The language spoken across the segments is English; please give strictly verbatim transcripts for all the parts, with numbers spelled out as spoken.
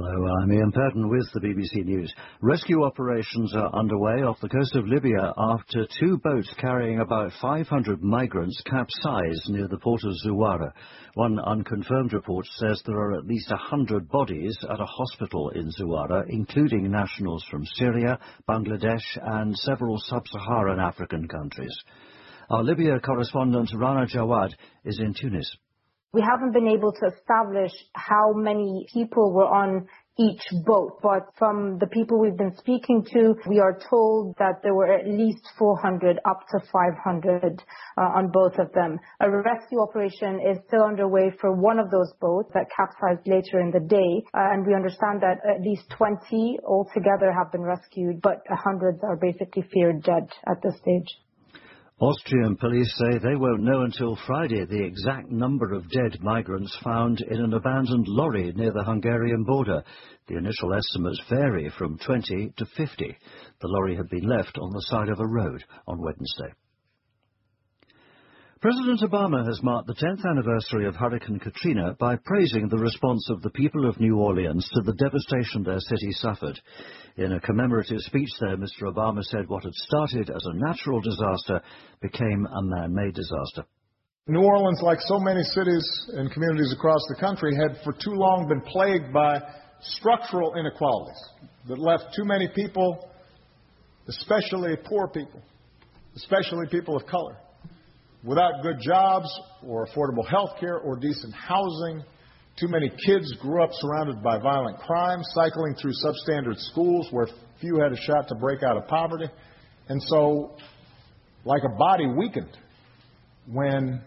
Hello, I'm Ian Purden with the B B C News. Rescue operations are underway off the coast of Libya after two boats carrying about five hundred migrants capsized near the port of Zuwara. One unconfirmed report says there are at least one hundred bodies at a hospital in Zuwara, including nationals from Syria, Bangladesh and several sub-Saharan African countries. Our Libya correspondent Rana Jawad is in Tunis. We haven't been able to establish how many people were on each boat, but from the people we've been speaking to, we are told that there were at least four hundred, up to five hundred uh, on both of them. A rescue operation is still underway for one of those boats that capsized later in the day, uh, and we understand that at least twenty altogether have been rescued, but hundreds are basically feared dead at this stage. Austrian police say they won't know until Friday the exact number of dead migrants found in an abandoned lorry near the Hungarian border. The initial estimates vary from twenty to fifty. The lorry had been left on the side of a road on Wednesday. President Obama has marked the tenth anniversary of Hurricane Katrina by praising the response of the people of New Orleans to the devastation their city suffered. In a commemorative speech there, Mister Obama said what had started as a natural disaster became a man-made disaster. New Orleans, like so many cities and communities across the country, had for too long been plagued by structural inequalities that left too many people, especially poor people, especially people of color, without good jobs or affordable health care or decent housing. Too many kids grew up surrounded by violent crime, cycling through substandard schools where few had a shot to break out of poverty. And so, like a body weakened when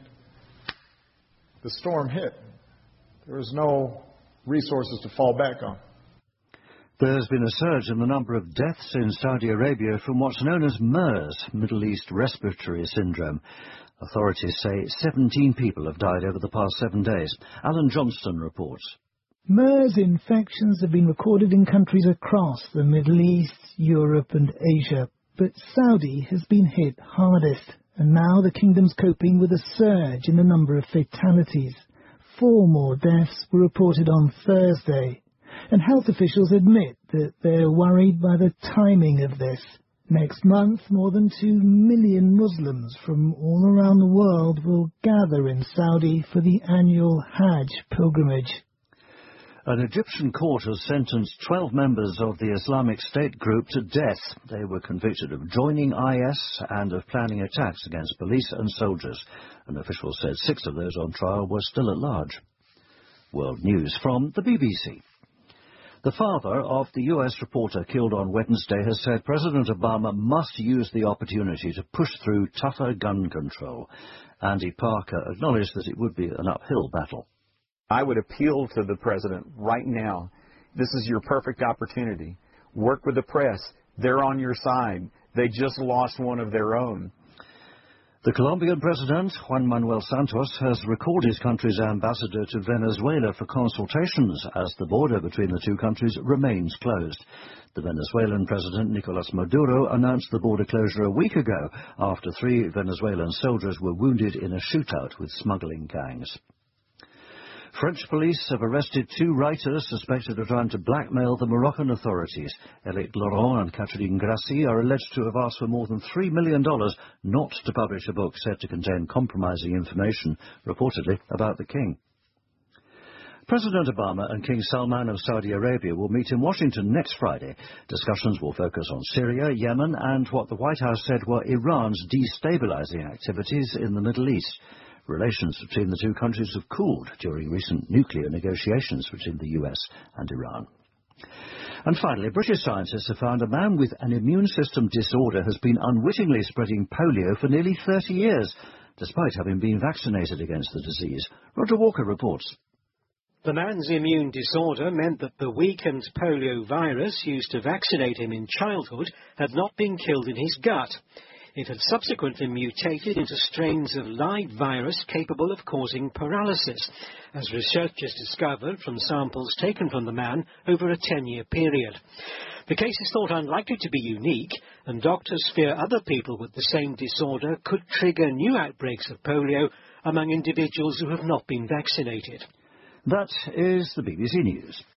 the storm hit, there was no resources to fall back on. There's been a surge in the number of deaths in Saudi Arabia from what's known as MERS, Middle East Respiratory Syndrome. Authorities say seventeen people have died over the past seven days. Alan Johnston reports. MERS infections have been recorded in countries across the Middle East, Europe and Asia, but Saudi has been hit hardest, and now the kingdom's coping with a surge in the number of fatalities. Four more deaths were reported on Thursday, and health officials admit that they're worried by the timing of this. Next month, more than two million Muslims from all around the world will gather in Saudi for the annual Hajj pilgrimage. An Egyptian court has sentenced twelve members of the Islamic State group to death. They were convicted of joining I S and of planning attacks against police and soldiers. An official said six of those on trial were still at large. World News from the B B C. The father of the U S reporter killed on Wednesday has said President Obama must use the opportunity to push through tougher gun control. Andy Parker acknowledged that it would be an uphill battle. I would appeal to the president right now. This is your perfect opportunity. Work with the press. They're on your side. They just lost one of their own. The Colombian president, Juan Manuel Santos, has recalled his country's ambassador to Venezuela for consultations as the border between the two countries remains closed. The Venezuelan president, Nicolas Maduro, announced the border closure a week ago after three Venezuelan soldiers were wounded in a shootout with smuggling gangs. French police have arrested two writers suspected of trying to blackmail the Moroccan authorities. Éric Laurent and Catherine Grassi are alleged to have asked for more than three million dollars not to publish a book said to contain compromising information, reportedly about the king. President Obama and King Salman of Saudi Arabia will meet in Washington next Friday. Discussions will focus on Syria, Yemen and what the White House said were Iran's destabilizing activities in the Middle East. Relations between the two countries have cooled during recent nuclear negotiations between the U S and Iran. And finally, British scientists have found a man with an immune system disorder has been unwittingly spreading polio for nearly thirty years, despite having been vaccinated against the disease. Roger Walker reports. The man's immune disorder meant that the weakened polio virus used to vaccinate him in childhood had not been killed in his gut. It had subsequently mutated into strains of live virus capable of causing paralysis, as researchers discovered from samples taken from the man over a ten-year period. The case is thought unlikely to be unique, and doctors fear other people with the same disorder could trigger new outbreaks of polio among individuals who have not been vaccinated. That is the B B C News.